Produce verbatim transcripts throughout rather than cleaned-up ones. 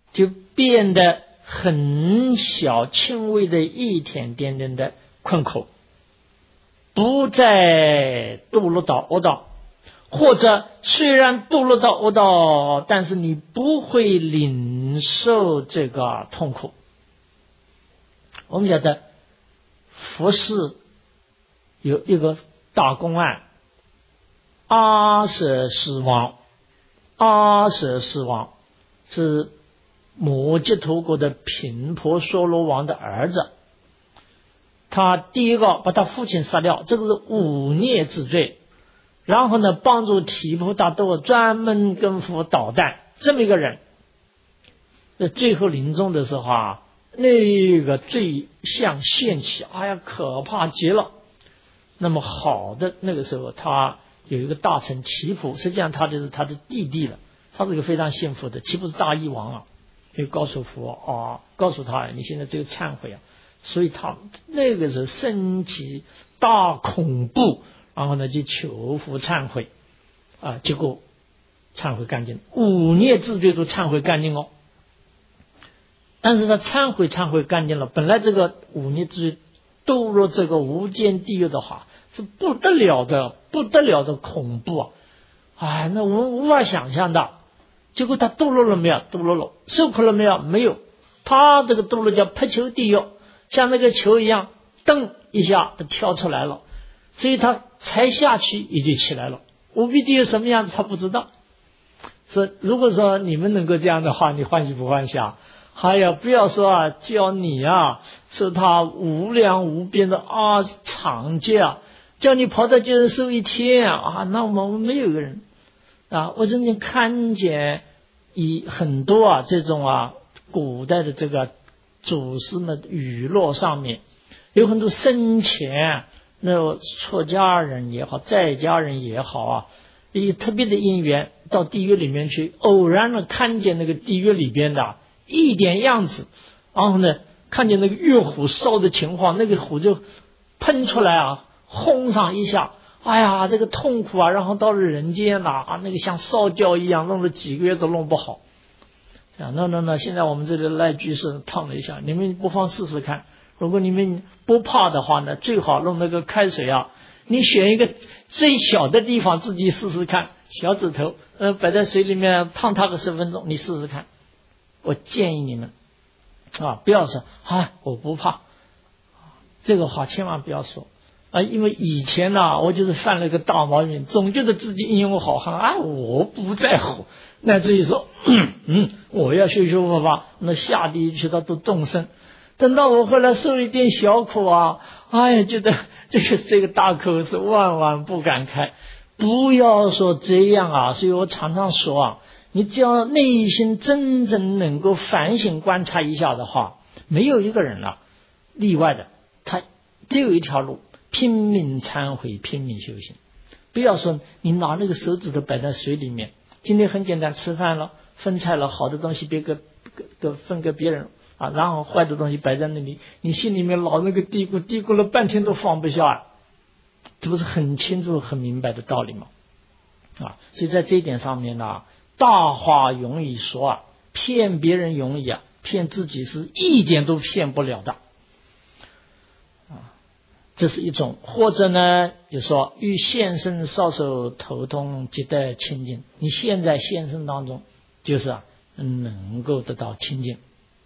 就变得很小轻微的一点点点的困苦，不再堕落到恶道，或者虽然堕落到恶道，但是你不会领受这个痛苦。我们晓得佛事有一个大公案，阿舍世王，阿舍世王是摩揭陀国的频婆娑罗王的儿子，他第一个把他父亲杀掉，这个是忤逆之罪。然后呢，帮助提婆达多专门跟佛捣蛋，这么一个人，那最后临终的时候啊，那个罪相现起，哎呀，可怕极了。那么好的那个时候，他有一个大臣齐普，实际上他就是他的弟弟了，他是一个非常幸福的，齐普是大医王啊，就告诉佛啊，告诉他你现在这个忏悔啊，所以他那个时候升起大恐怖。然后呢，就求佛忏悔啊，结果忏悔干净，忤逆之罪都忏悔干净哦。但是他忏悔忏悔干净了，本来这个忤逆之罪堕入这个无间地狱的话，是不得了的，不得了的恐怖啊！哎，那我们无法想象的。结果他堕落了没有？堕落了。受苦了没有？没有。他这个堕落叫扑球地狱，像那个球一样，噔一下就跳出来了。所以他才下去也就起来了，无比地狱什么样子他不知道。所以如果说你们能够这样的话，你欢喜不欢喜啊？还有不要说啊，叫你啊受他无量无边的啊长劫啊，叫你跑到就是受一天啊，那我们没有一个人啊。我曾经看见以很多啊这种啊古代的这个祖师们语录上面有很多生前那出家人也好，在家人也好啊，以特别的因缘到地狱里面去，偶然的看见那个地狱里边的一点样子，然后呢，看见那个月火烧的情况，那个火就喷出来啊，轰上一下，哎呀，这个痛苦啊，然后到了人间呐啊，那个像烧焦一样，弄了几个月都弄不好。啊，那那那，现在我们这里赖居士烫了一下，你们不妨试试看。如果你们不怕的话呢，最好弄那个开水啊，你选一个最小的地方自己试试看，小指头呃摆在水里面烫它个十分钟，你试试看。我建议你们啊，不要说啊我不怕，这个话千万不要说啊，因为以前呢、啊，我就是犯了个大毛病，总觉得自己英勇好汉啊，我不在乎，乃至于说嗯，我要修修佛法，那下地狱去到度众生。等到我后来受一点小苦啊，哎呀，觉得这个这个大口是万万不敢开。不要说这样啊，所以我常常说啊，你只要内心真正能够反省观察一下的话，没有一个人啊例外的，他只有一条路，拼命忏悔，拼命修行。不要说你拿那个手指头摆在水里面，今天很简单，吃饭了，分菜了，好的东西别给给分给别人啊，然后坏的东西摆在那里，你心里面老那个嘀咕嘀咕了半天都放不下啊，这不是很清楚很明白的道理吗？啊，所以在这一点上面呢，大话容易说啊，骗别人容易啊，骗自己是一点都骗不了的啊。这是一种，或者呢，就说欲现身少手头痛即得清净，你现在现身当中就是啊能够得到清净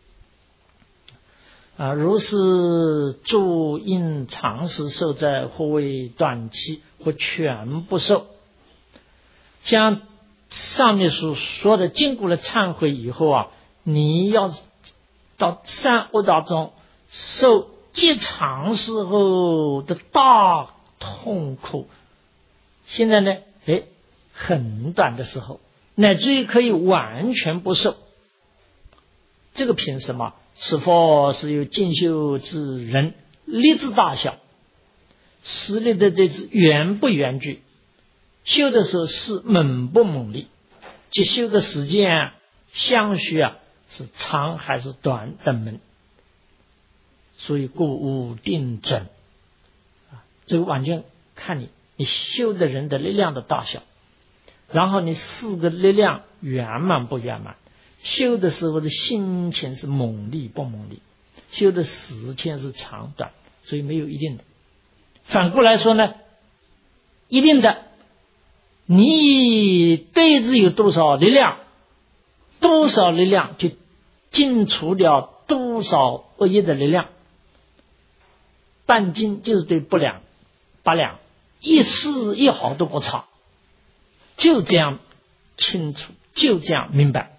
啊。如是诸因长时受在，或为短期，或全不受。像上面所说的，经过了忏悔以后啊，你要到三恶道中受极长时候的大痛苦，现在呢，哎，很短的时候，乃至于可以完全不受。这个凭什么？是否是有进修之人，力之大小，实力的这是远不远距，修的时候是猛不猛力，即修的时间相续啊是长还是短等门。所以故无定准啊，这个完全看你你修的人的力量的大小，然后你四个力量圆满不圆满。 修的时候的心情是猛力不猛力，修的时间是长短，所以没有一定的。反过来说呢，一定的，你对治有多少力量，多少力量就尽除掉多少恶业的力量。半斤就是对不两八两，一丝一毫都不差，就这样清楚，就这样明白。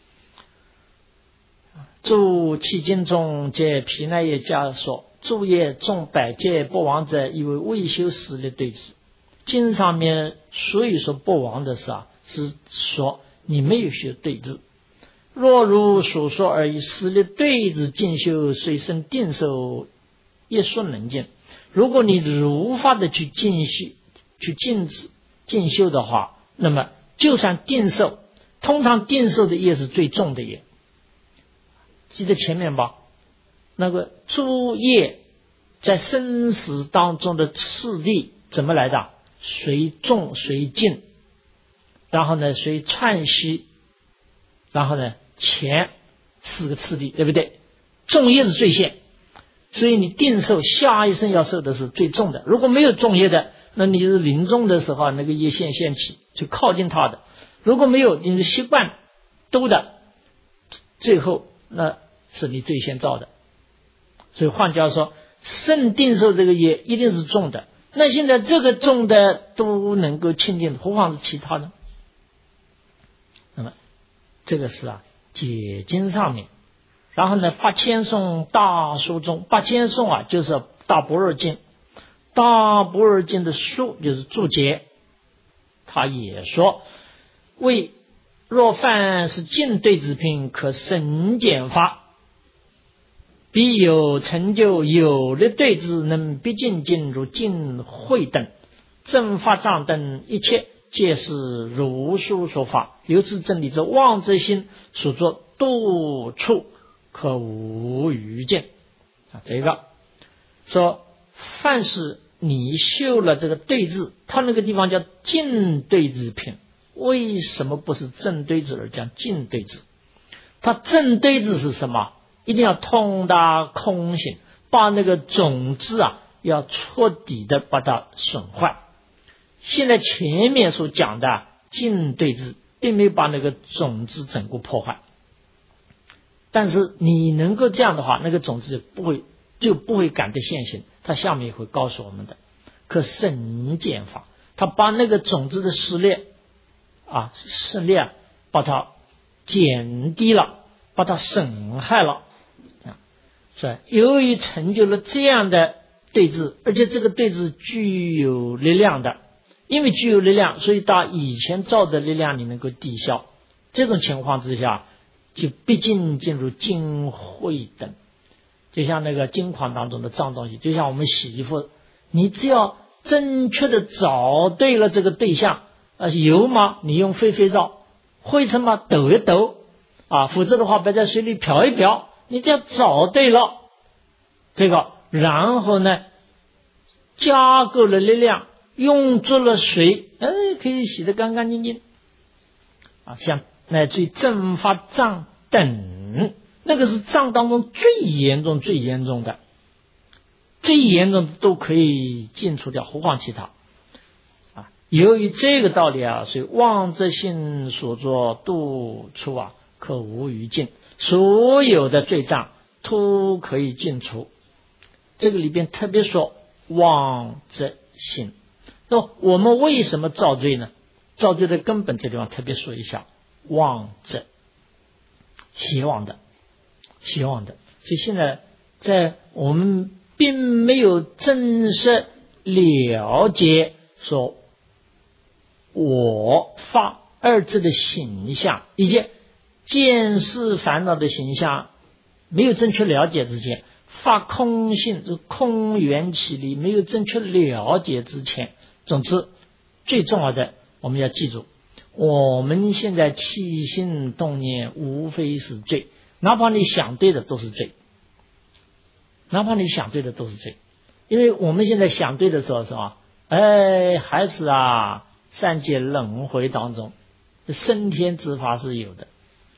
诸其经中皆毗奈耶家说，诸业众百劫不亡者，以为未修实力对治。经上面所以说不亡的是啊，是说你没有学对治。若如所说而已，实力对治进修，随身定受，一说能见。如果你如法的去进修、去进进修的话，那么就算定受，通常定受的业是最重的业。记得前面吧，那个诸业在生死当中的次第怎么来的？随重随进，然后呢随串息，然后呢前四个次第，对不对？重业是最先，所以你定受下一生要受的是最重的。如果没有重业的，那你是临终的时候那个业现现起，就靠近他的。如果没有，你是习惯都的，最后那是你最先造的。所以换句话说，圣定受这个业一定是重的。那现在这个重的都能够清净，何况是其他的？那么这个是啊解经上面。然后呢，八千颂大书中，八千颂啊就是大般若经，大般若经的书就是注解，他也说，为若凡是尽对治品，可省减法，必有成就有力对治，能毕竟进入尽会等正法藏等一切，皆是如书说法。由此真理之妄之心所作度处，可无余见啊。这个说，凡是你修了这个对治，他那个地方叫尽对治品，为什么不是正对治而讲尽对治？他正对治是什么？一定要通达空性，把那个种子啊要彻底的把它损坏。现在前面所讲的尽对治并没有把那个种子整个破坏，但是你能够这样的话，那个种子不会就不会感得现行。他下面会告诉我们的，可省减法，他把那个种子的势力啊势力啊把它减低了，把它损害了。是由于成就了这样的对治，而且这个对治具有力量的，因为具有力量，所以把以前造的力量你能够抵消。这种情况之下，就毕竟进入净慧等。就像那个金矿当中的脏东西，就像我们洗衣服，你只要正确的找对了这个对象，呃，油嘛你用飞飞皂，灰尘嘛抖一抖啊，否则的话别在水里漂一漂。你只要找对了这个，然后呢加够了力量，用足了水，哎，可以洗得干干净净啊。像乃至于正法障等，那个是障当中最严重最严重的，最严重的都可以尽除掉，何况其他啊。由于这个道理啊，所以妄自性所作度处啊，可无余尽，所有的罪障都可以尽除。这个里边特别说妄自性，那我们为什么造罪呢？造罪的根本这地方特别说一下，妄自，希望的希望的。所以现在在我们并没有真实了解说我法二字的形象，以及见识烦恼的形象没有正确了解之前，发空性这空缘起理没有正确了解之前，总之最重要的我们要记住，我们现在起心动念无非是罪，哪怕你想对的都是罪，哪怕你想对的都是罪。因为我们现在想对的时候是吧，哎，还是啊三界轮回当中升天之法是有的，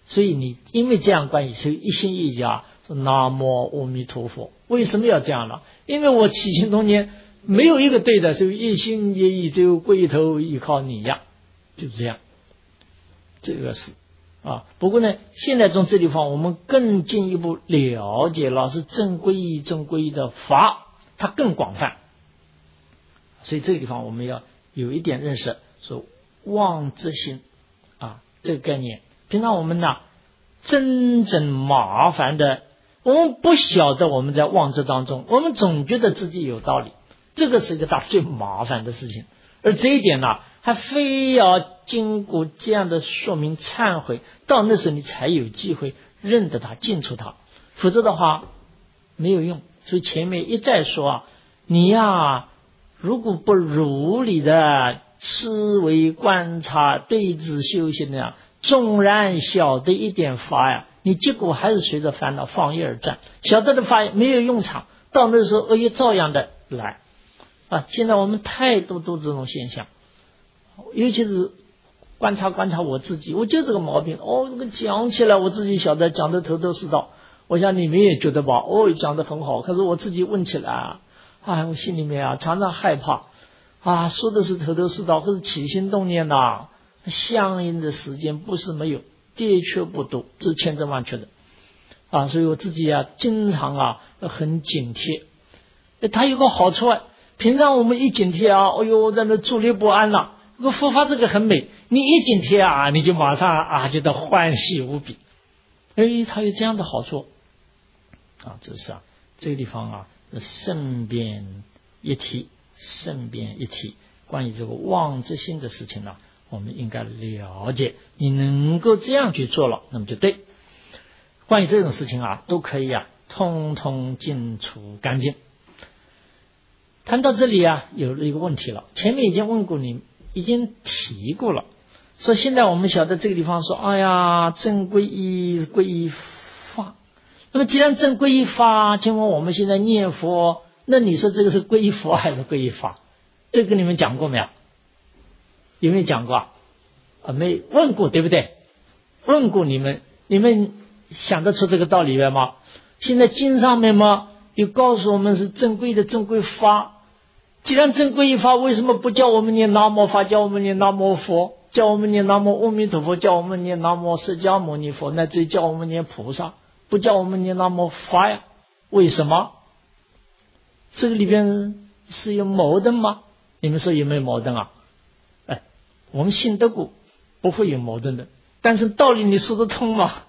所以你因为这样关系，所以一心一意啊，说南无阿弥陀佛。为什么要这样呢？因为我起心动念没有一个对的，就一心一意就归头依靠你呀，就这样。这个是啊，不过呢，现在从这地方我们更进一步了解了是正皈依正皈依的法，它更广泛。所以这个地方我们要有一点认识，说妄之心啊，这个概念。平常我们呢，真正麻烦的，我们不晓得我们在妄之当中，我们总觉得自己有道理，这个是一个大最麻烦的事情。而这一点呢，还非要经过这样的说明忏悔，到那时候你才有机会认得它，进出它，否则的话没有用。所以前面一再说啊，你呀，如果不如理的思维观察对治修行呀，纵然晓得一点法呀，你结果还是随着烦恼放一而转，晓得的法没有用场，到那时候恶业照样的来啊。现在我们太多都这种现象，尤其是观察观察我自己，我就这个毛病哦，这个讲起来我自己晓得讲得头头是道，我想你们也觉得吧，哦，讲得很好，可是我自己问起来啊，哎，我心里面啊常常害怕啊，说的是头头是道，可是起心动念呐、啊，相应的时间不是没有，的确不多，这是千真万确的啊。所以我自己啊经常啊很警惕。它有个好处啊，平常我们一警惕啊，哎呦在那坐立不安了，这个佛法这个很美，你一警惕啊，你就马上啊觉得欢喜无比。哎，它有这样的好处啊，这是啊这个地方啊顺便一提，顺便一提关于这个妄之心的事情呢、啊，我们应该了解，你能够这样去做了，那么就对。关于这种事情啊，都可以啊，通通尽除干净。谈到这里啊，有了一个问题了，前面已经问过你，已经提过了，说现在我们晓得这个地方说，哎呀，正皈依皈依法。那么既然正皈依法，请问我们现在念佛，那你说这个是皈依佛还是皈依法？这个你们讲过没有？有没有讲过啊？啊，没问过，对不对？问过你们，你们想得出这个道理来吗？现在经上面嘛，又告诉我们是正规的正规法。既然正规法，为什么不叫我们念南无法，叫我们念南无佛，叫我们念南无阿弥陀佛，叫我们念南无释迦牟尼佛，乃至于叫我们念菩萨，不叫我们念南无法呀？为什么？这个里边是有矛盾吗？你们说有没有矛盾啊？哎，我们信得过，不会有矛盾的。但是道理你说得通吗？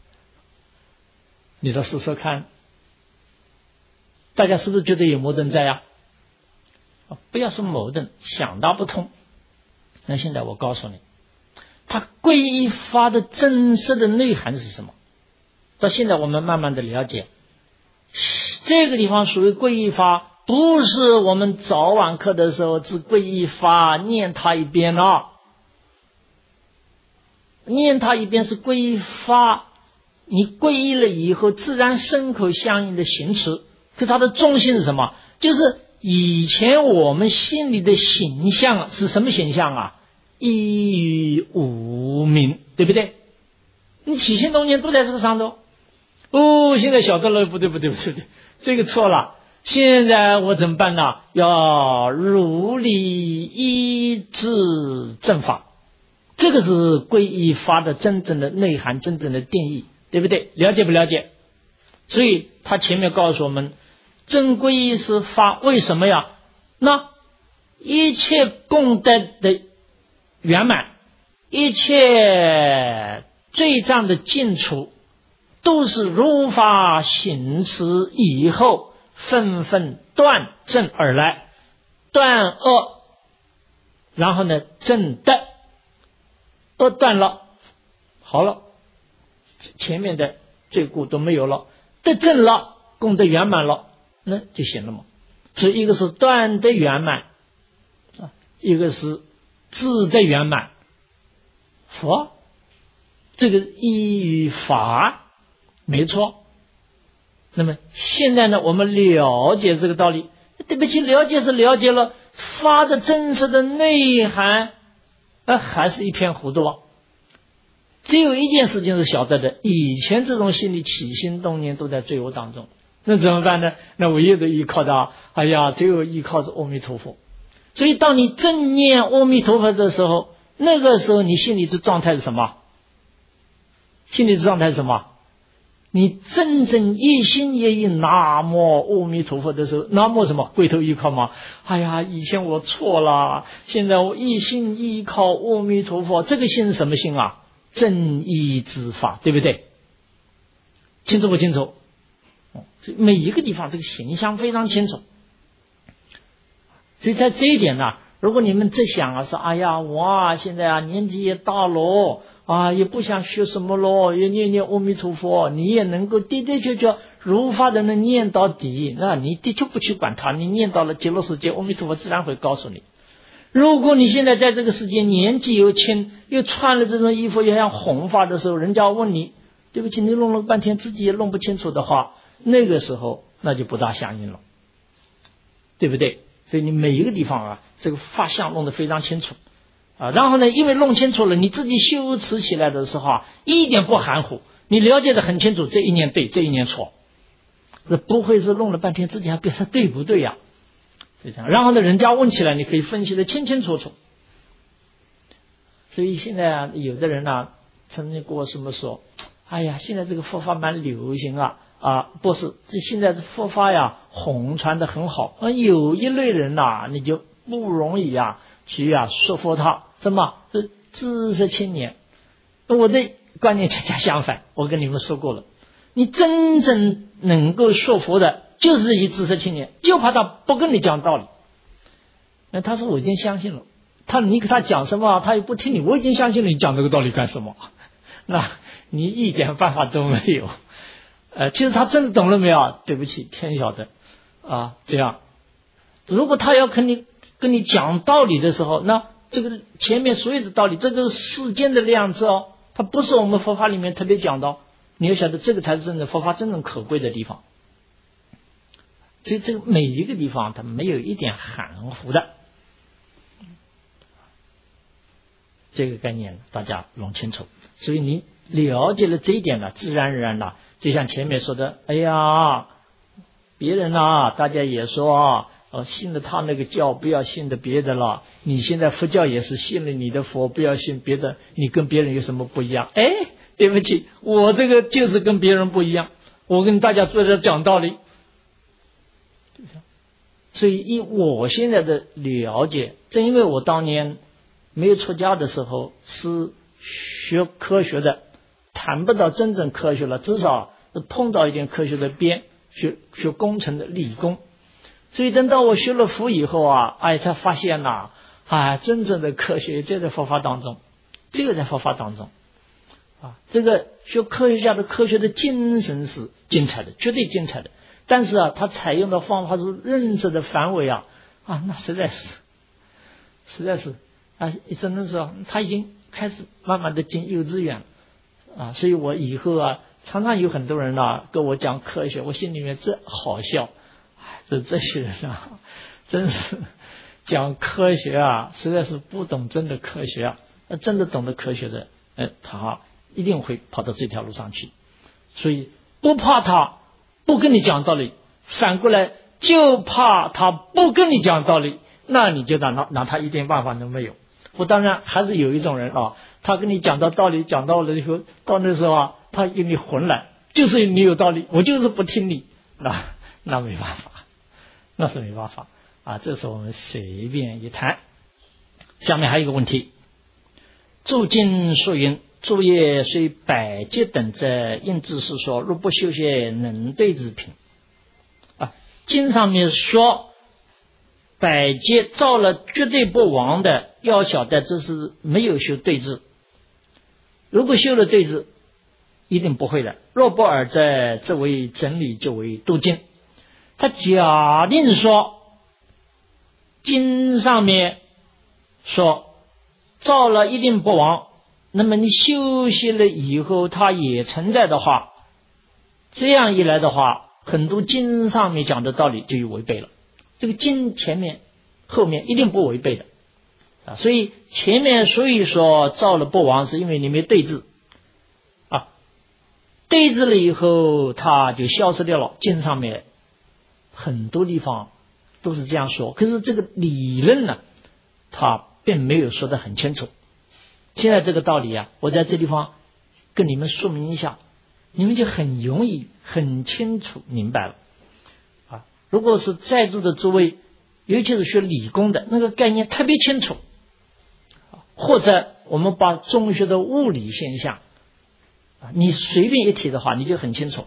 你再说说看，大家是不是觉得有矛盾在呀？不要说矛盾，想大不通。那现在我告诉你，它皈依法的真实的内涵是什么？到现在我们慢慢的了解，这个地方属于皈依法，不是我们早晚课的时候只皈依法念它一遍啊，念它一遍是皈依法，你皈依了以后自然身口相应的行持，可它的重心是什么？就是以前我们心里的形象是什么形象啊？依于无明，对不对？你起心动念都在这个上头。哦，现在晓得了，不对不对不对不对，这个错了。现在我怎么办呢？要如理依止正法，这个是皈依法的真正的内涵，真正的定义，对不对？了解不了解？所以他前面告诉我们，真皈依是法，为什么呀？那一切功德的圆满，一切罪障的尽除，都是如法行持以后纷纷断正而来，断恶，然后呢正德，恶断了，好了，前面的罪过都没有了，德正了，功德圆满了，那就行了嘛。所以一个是断德圆满，一个是智德圆满。佛这个依于法没错。那么现在呢，我们了解这个道理，对不起，了解是了解了，法的真实的内涵，呃，还是一片糊涂啊。 只有一件事情是晓得的，以前这种心理起心动念都在罪恶当中，那怎么办呢？那唯一的依靠的，哎呀，只有依靠是阿弥陀佛。所以当你正念阿弥陀佛的时候，那个时候你心里的状态是什么？心里的状态是什么？你真正一心一意南无阿弥陀佛的时候，南无什么？归头依靠吗？哎呀，以前我错了，现在我一心依靠阿弥陀佛。这个心是什么心啊？正义之法，对不对？清楚不清楚？每一个地方这个形象非常清楚。所以在这一点呢，如果你们只想啊说，哎呀，我啊现在啊年纪也大了啊，也不想学什么咯，也念念阿弥陀佛，你也能够的的确确如法的能念到底，那你的确不去管它，你念到了极乐世界，阿弥陀佛自然会告诉你。如果你现在在这个世界年纪又轻，又穿了这种衣服，也像弘法的时候，人家问你，对不起，你弄了半天自己也弄不清楚的话，那个时候那就不大相应了，对不对？所以你每一个地方啊，这个法相弄得非常清楚啊。然后呢，因为弄清楚了，你自己修持起来的时候啊，一点不含糊，你了解的很清楚，这一念对，这一念错，这不会是弄了半天自己还不知道对不对呀、啊？是这样。然后呢，人家问起来，你可以分析的清清楚楚。所以现在啊，有的人呢，曾经跟我什么说，哎呀，现在这个佛法蛮流行啊。啊，不是，这现在这佛法呀，弘传的很好。啊，有一类人呐、啊，你就不容易啊，去啊说服他。什么？是知识青年。我的观念恰恰相反，我跟你们说过了，你真正能够说服的，就是一知识青年，就怕他不跟你讲道理。那他说我已经相信了，他你给他讲什么，他又不听你，我已经相信了，你讲这个道理干什么？那你一点办法都没有。呃，其实他真的懂了没有？对不起，天晓得啊。这样，如果他要跟你跟你讲道理的时候，那这个前面所有的道理，这就是世间的量子哦，它不是我们佛法里面特别讲到。你要晓得，这个才是真正佛法真正可贵的地方。所以，这个每一个地方它没有一点含糊的，这个概念大家弄清楚。所以你了解了这一点呢，自然而然的。就像前面说的，哎呀，别人啊，大家也说啊，呃，信了他那个教，不要信的别的了。你现在佛教也是信了你的佛，不要信别的。你跟别人有什么不一样？哎，对不起，我这个就是跟别人不一样。我跟大家坐这讲道理，所以以我现在的了解，正因为我当年没有出家的时候是学科学的，谈不到真正科学了，至少碰到一点科学的边，学学工程的理工。所以等到我学了佛以后啊，哎，才发现呐、啊，啊，真正的科学就在佛法当中，这个在佛法当中啊，这个学科学家的科学的精神是精彩的，绝对精彩的。但是啊，他采用的方法是认知的范围啊，啊，那实在是，实在是啊，只能说他已经开始慢慢的进幼稚园了。啊，所以我以后啊，常常有很多人啊跟我讲科学，我心里面这好笑，这这些人啊，真是讲科学啊，实在是不懂真的科学啊。那真的懂得科学的，呃，他一定会跑到这条路上去。所以不怕他不跟你讲道理，反过来就怕他不跟你讲道理，那你就拿拿他一点办法都没有。我当然还是有一种人啊，他跟你讲到道理，讲到了以后，到那时候啊，他给你混来，就是你有道理，我就是不听你，那那没办法，那是没办法啊。这是我们随便一谈。下面还有一个问题，注经说云：诸业虽百劫等者，应知是说，若不修学，能对之品。啊，经上面说百劫造了绝对不亡的，要晓得这是没有修对治。如果修了对治，一定不会的。若不尔者，这为真理，就为度经。他假定说，经上面说造了一定不亡，那么你修习了以后，它也存在的话，这样一来的话，很多经上面讲的道理就有违背了。这个经前面后面一定不违背的啊，所以前面所以说造了不亡，是因为你没对治。 对治了以后，它就消失掉了。经上面很多地方都是这样说，可是这个理论呢，它并没有说得很清楚。现在这个道理啊，我在这地方跟你们说明一下，你们就很容易很清楚明白了啊。如果是在座的诸位，尤其是学理工的，那个概念特别清楚，或者我们把中学的物理现象啊，你随便一提的话，你就很清楚。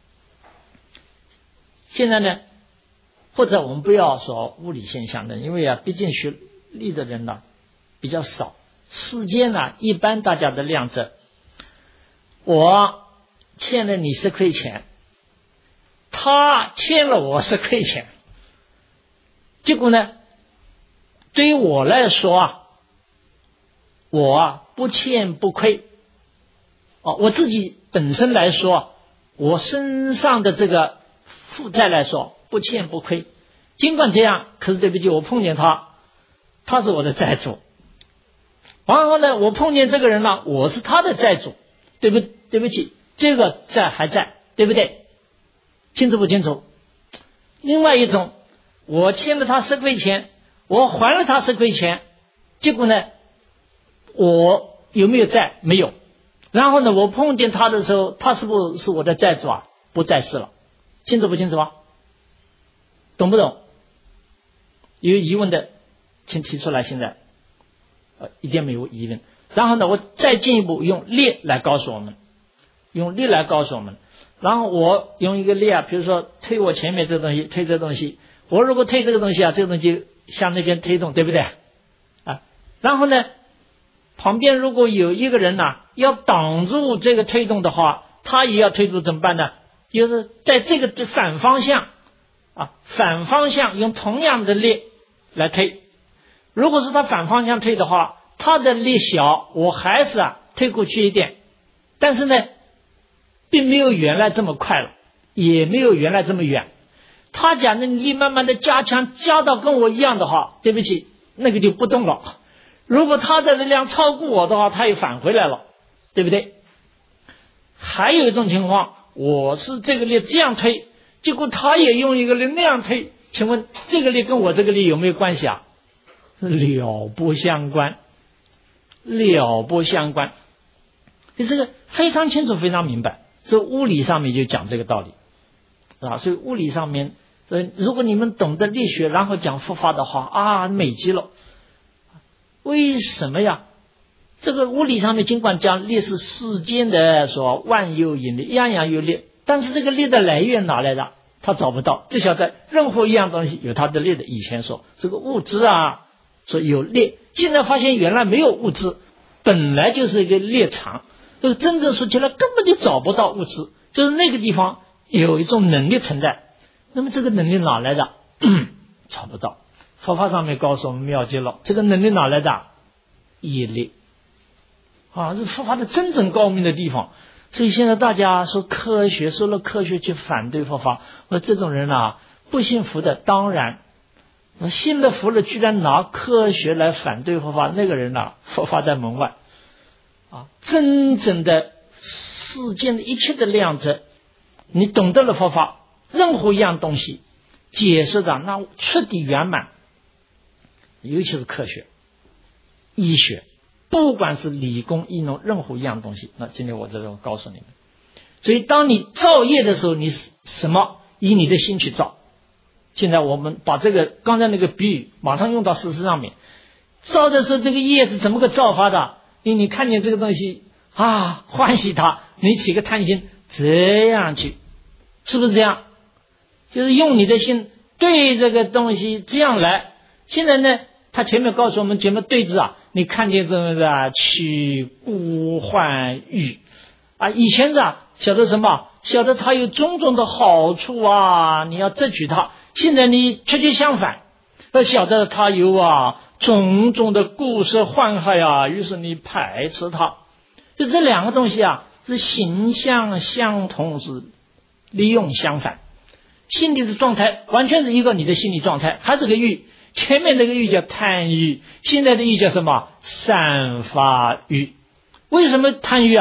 现在呢，或者我们不要说物理现象的，因为啊，毕竟学力的人呢比较少。世间呢，一般大家的量子，我欠了你十块钱，他欠了我十块钱，结果呢，对于我来说啊，我啊不欠不亏，哦，我自己本身来说，我身上的这个负债来说不欠不亏。尽管这样，可是对不起，我碰见他，他是我的债主。然后呢，我碰见这个人了，我是他的债主，对不对不起，这个债还在，对不对？清楚不清楚？另外一种，我欠了他十块钱，我还了他十块钱，结果呢，我有没有债？没有。然后呢，我碰见他的时候，他是不是我的债主啊？不再是了。清楚不清楚啊？懂不懂？有疑问的请提出来。现在呃，一定没有疑问。然后呢，我再进一步用力来告诉我们，用力来告诉我们。然后我用一个力啊，比如说推我前面这个东西，推这个东西，我如果推这个东西啊，这个东西向那边推动，对不对啊？然后呢，旁边如果有一个人呢、啊、要挡住这个推动的话，他也要推住，怎么办呢？就是在这个反方向啊，反方向用同样的力来推。如果是他反方向推的话，他的力小，我还是啊推过去一点，但是呢，并没有原来这么快了，也没有原来这么远。他讲的力慢慢的加强，加到跟我一样的话，对不起，那个就不动了。如果他的力量超过我的话，他又返回来了，对不对？还有一种情况，我是这个力这样推，结果他也用一个力那样推，请问这个力跟我这个力有没有关系啊？了不相关，了不相关。就这个非常清楚，非常明白。所以物理上面就讲这个道理啊。所以物理上面，呃，如果你们懂得力学，然后讲佛法的话啊，美极了。为什么呀？这个物理上面尽管讲力是世间的说万有引力，样样有力，但是这个力的来源哪来的？他找不到，就晓得任何一样东西有它的力的。以前说这个物质啊，说有力，现在发现原来没有物质，本来就是一个力场。这个真正说起来根本就找不到物质，就是那个地方有一种能力存在。那么这个能力哪来的？找不到。佛法上面告诉我们妙极了，这个能力哪来的？业力啊，这佛法的真正高明的地方。所以现在大家说科学，说了科学去反对佛法，我说这种人啊，不信佛的当然，信了佛了居然拿科学来反对佛法，那个人啊，佛法在门外啊。真正的世间的一切的量子，你懂得了佛法，任何一样东西解释的那彻底圆满，尤其是科学、医学，不管是理工、医农，任何一样东西。那今天我在这告诉你们，所以当你造业的时候，你什么以你的心去造。现在我们把这个刚才那个比喻马上用到事实上面。造的时候，这个业是怎么个造法的？因为你看见这个东西啊，欢喜它，你起个贪心，这样去，是不是这样？就是用你的心对这个东西这样来。现在呢，他前面告诉我们怎么对治啊？你看见这么的取孤换欲啊，以前是啊，晓得什么？晓得它有种种的好处啊，你要争取它。现在你确切相反，要晓得它有啊种种的故事患害啊，于是你排斥它。就这两个东西啊，是形象相同，是利用相反。心理的状态完全是一个你的心理状态，还是个欲。前面那个欲叫贪欲，现在的欲叫什么？散发欲。为什么贪欲啊？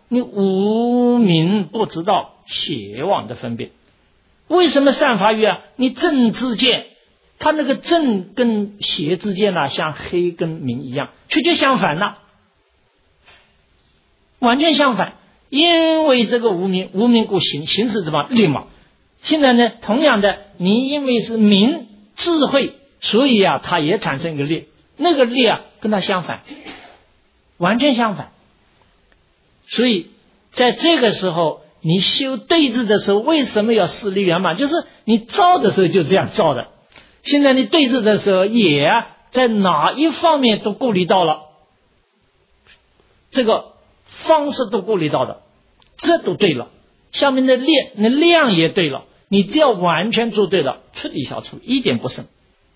你无明不知道邪妄的分别。为什么善法欲啊？你正知见，它那个正跟邪之间呢、啊，像黑跟明一样，却就相反了，完全相反。因为这个无明，无明故行，行是什么？力嘛。现在呢，同样的，你因为是明智慧，所以啊，它也产生一个力，那个力啊，跟它相反，完全相反。所以在这个时候，你修对治的时候，为什么要四力圆满？就是你照的时候就这样照的。现在你对治的时候，也啊，在哪一方面都顾虑到了，这个方式都顾虑到的，这都对了。下面的量，那量也对了，你只要完全做对了，彻底消除，一点不剩。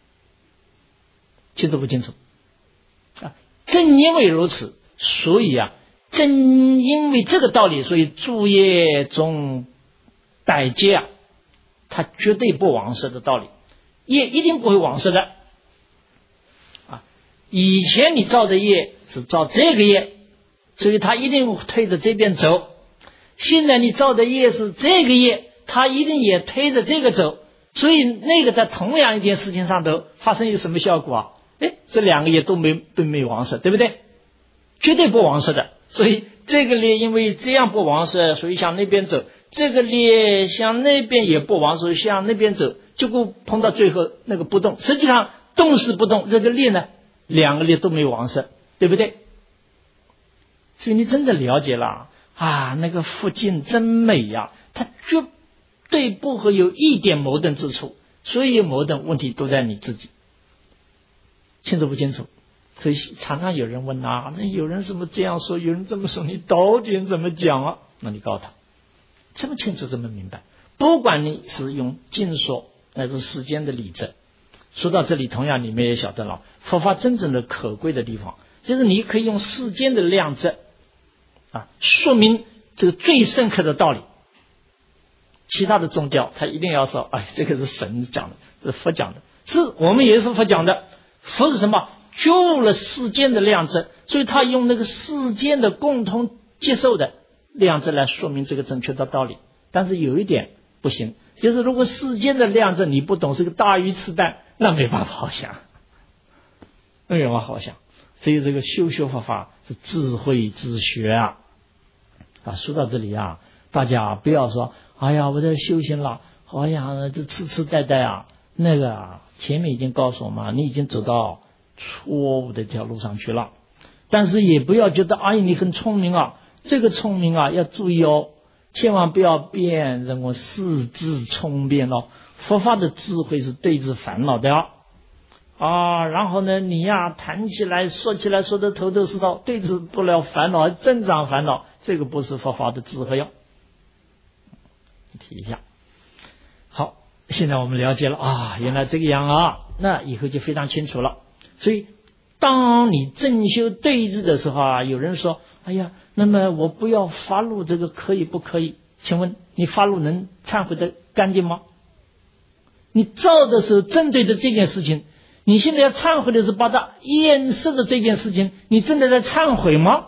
清楚不清楚？啊，正因为如此，所以啊，正因为这个道理，所以诸业中百劫啊，它绝对不往生的道理，业一定不会往生的。啊，以前你造的业是造这个业，所以它一定推着这边走。现在你造的业是这个业，它一定也推着这个走，所以那个在同样一件事情上头发生有什么效果啊？哎，这两个业都没都没往生，对不对？绝对不往生的。所以这个业因为这样不往生，所以向那边走；这个业向那边也不往生，向那边走，结果碰到最后那个不动，实际上动是不动，这个业呢，两个业都没往生，对不对？所以你真的了解了啊，那个佛经真美呀、啊，它绝对不会有一点矛盾之处，所以矛盾问题都在你自己。清楚不清楚？所以常常有人问啊，那有人怎么这样说，有人这么说，你到底怎么讲啊？那你告诉他，这么清楚，这么明白，不管你是用经说乃至世间的理证。说到这里，同样你们也晓得了，佛法真正的可贵的地方，就是你可以用世间的量证啊，说明这个最深刻的道理。其他的宗教他一定要说，哎，这个是神讲的，是佛讲的，是我们也是佛讲的。佛是什么？救了世间的量证，所以他用那个世间的共同接受的量证来说明这个正确的道理。但是有一点不行，就是如果世间的量证你不懂，是个大鱼吃蛋，那没办法好想，那没办法好想。所以这个修修法法是智慧之学啊！啊，说到这里啊，大家不要说，哎呀，我在修行了，哎呀，这痴痴呆呆啊，那个啊，前面已经告诉我们，你已经走到错误的一条路上去了。但是也不要觉得，哎，你很聪明啊，这个聪明啊要注意哦，千万不要辨认为四智聪辩哦。佛法的智慧是对治烦恼的啊，然后呢，你呀谈起来说起来说的头头是道，对治不了烦恼，增长烦恼，这个不是佛法的智慧哟。提一下。好，现在我们了解了啊，原来这个样啊，那以后就非常清楚了。所以当你正修对治的时候啊，有人说，哎呀，那么我不要发怒，这个可以不可以？请问你发怒能忏悔的干净吗？你造的时候针对的这件事情，你现在要忏悔的是把它掩饰的这件事情，你真的在忏悔吗？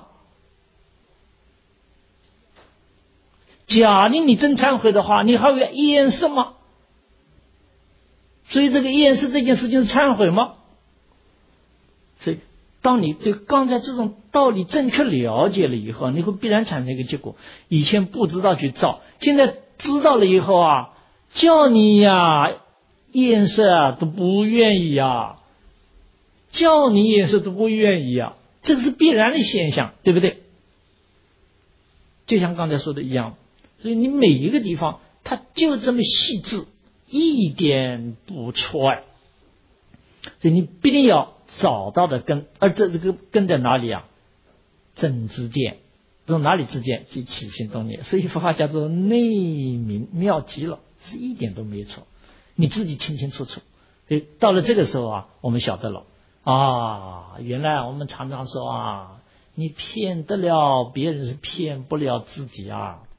假定你真忏悔的话，你还会掩饰吗？所以这个掩饰这件事情是忏悔吗？所以当你对刚才这种道理正确了解了以后，你会必然产生一个结果，以前不知道去造，现在知道了以后啊，叫你呀掩饰啊都不愿意啊，叫你掩饰都不愿意啊，这个是必然的现象，对不对？就像刚才说的一样，所以你每一个地方它就这么细致，一点不错爱，所以你必定要找到的根，而这这个根在哪里啊？正知见，从哪里知见？即起心动念。所以佛法叫做内明，妙极了，是一点都没错，你自己清清楚楚。所以到了这个时候啊，我们晓得了啊，原来我们常常说啊，你骗得了别人是骗不了自己啊，